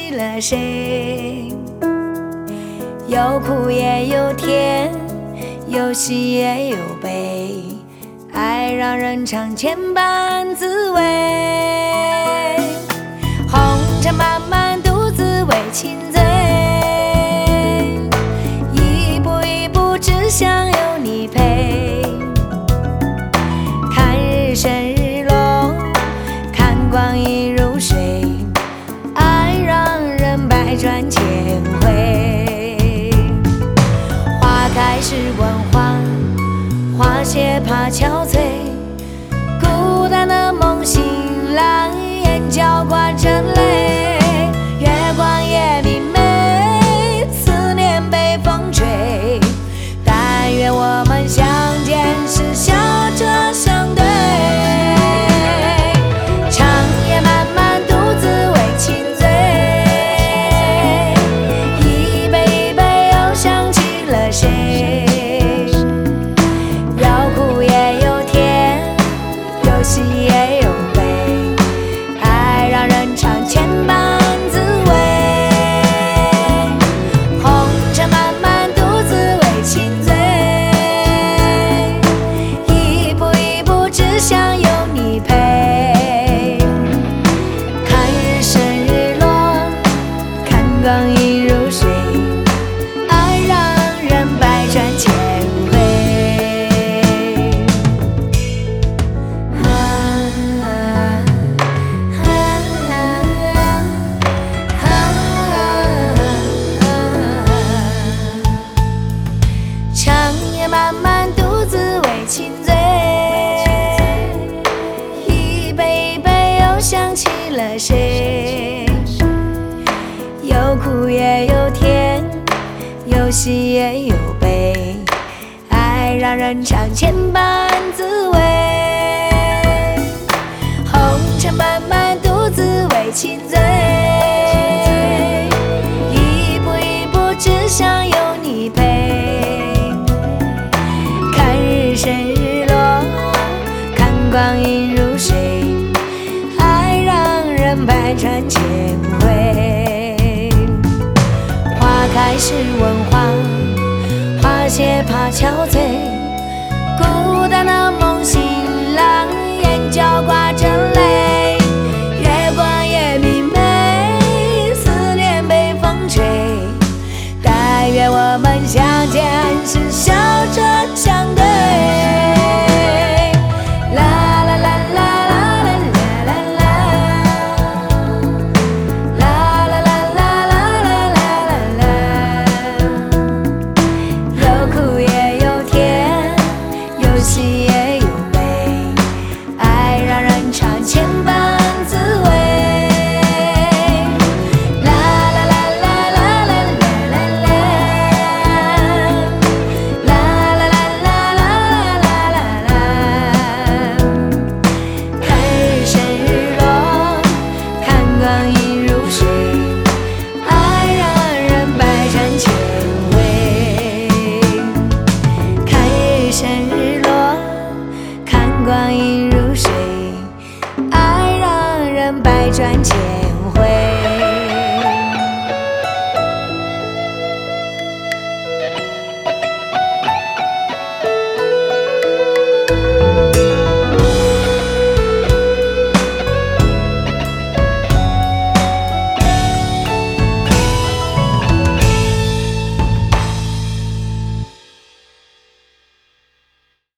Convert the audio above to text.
起了谁？有苦也有甜，有喜也有悲，爱让人尝千般滋味。红尘漫漫，独自为情醉，一步一步只想有你陪。看日升日落，看光阴如水，爱让人百转千回。花开时闻花，花谢怕憔悴，孤单的梦醒来，眼角挂着泪。月光也明媚，思念被风吹，但愿我们相见时笑着相对。长夜漫漫，独自为情醉，一杯一杯又想起了谁？有苦也有甜，有喜也有悲，爱让人尝千般滋味。红尘漫漫，独自为情醉，一步一步只想有你陪。看日升日落，看光阴如水，爱让人百转千回。长夜漫漫，独自为情醉，一杯一杯又想起了谁？有苦也有甜，有喜也有悲，爱让人尝千般滋味。红尘漫漫，独自为情醉，一步一步只想有你陪。看日升日落，看光阴如水，爱让人百转千回。花开时闻花，花谢怕憔悴，孤单的梦醒来，眼角挂着泪。月光也明媚，思念被风吹，但愿我们相见时笑着相对。啦啦啦啦啦啦啦啦，啦啦啦啦啦啦啦啦。有苦也有甜，有喜也有悲，爱让人尝千般滋味。啦啦啦啦啦啦啦啦啦，啦啦啦啦啦啦啦啦。看日升日落，看光阴如水，爱让人百转千回。看日升日落，看光阴